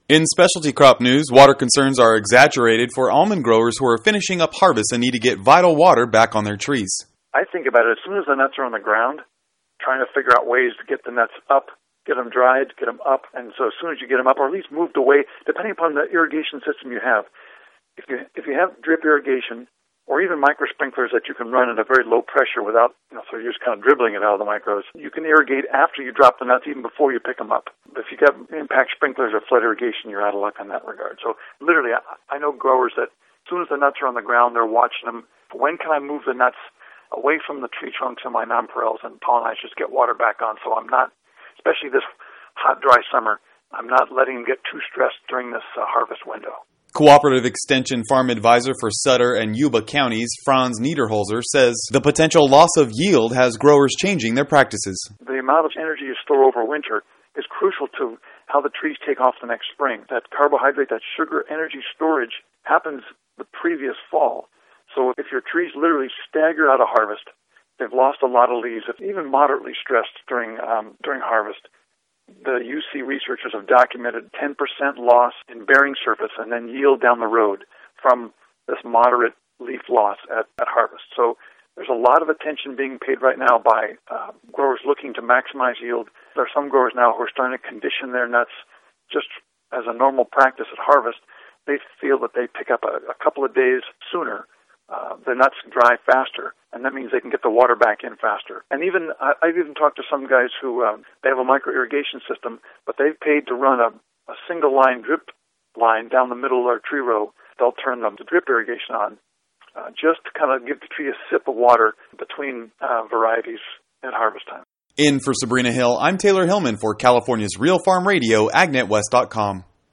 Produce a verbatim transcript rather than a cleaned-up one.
In specialty crop news, water concerns are exaggerated for almond growers who are finishing up harvest and need to get vital water back on their trees. I think about it as soon as the nuts are on the ground, trying to figure out ways to get the nuts up, get them dried, get them up, and so as soon as you get them up, or at least moved away, depending upon the irrigation system you have. If you if you have drip irrigation, or even micro sprinklers that you can run at a very low pressure without, you know, so you're just kind of dribbling it out of the micros. You can irrigate after you drop the nuts, even before you pick them up. But if you got impact sprinklers or flood irrigation, you're out of luck in that regard. So literally, I, I know growers that as soon as the nuts are on the ground, they're watching them. When can I move the nuts away from the tree trunks and my nonpareils and pollinizers get water back on? So I'm not, especially this hot, dry summer, I'm not letting them get too stressed during this uh, harvest window. Cooperative Extension Farm Advisor for Sutter and Yuba counties, Franz Niederholzer, says the potential loss of yield has growers changing their practices. The amount of energy you store over winter is crucial to how the trees take off the next spring. That carbohydrate, that sugar energy storage happens the previous fall. So if your trees literally stagger out of harvest, they've lost a lot of leaves, if even moderately stressed during um, during harvest. The U C researchers have documented ten percent loss in bearing surface and then yield down the road from this moderate leaf loss at, at harvest. So there's a lot of attention being paid right now by uh, growers looking to maximize yield. There are some growers now who are starting to condition their nuts just as a normal practice at harvest. They feel that they pick up a, a couple of days sooner. Uh, the nuts dry faster, and that means they can get the water back in faster. And even I, I've even talked to some guys who um, they have a micro irrigation system, but they've paid to run a, a single line drip line down the middle of their tree row. They'll turn them the drip irrigation on, uh, just to kind of give the tree a sip of water between uh, varieties at harvest time. In for Sabrina Hill, I'm Taylor Hillman for California's Real Farm Radio, Ag Net West dot com.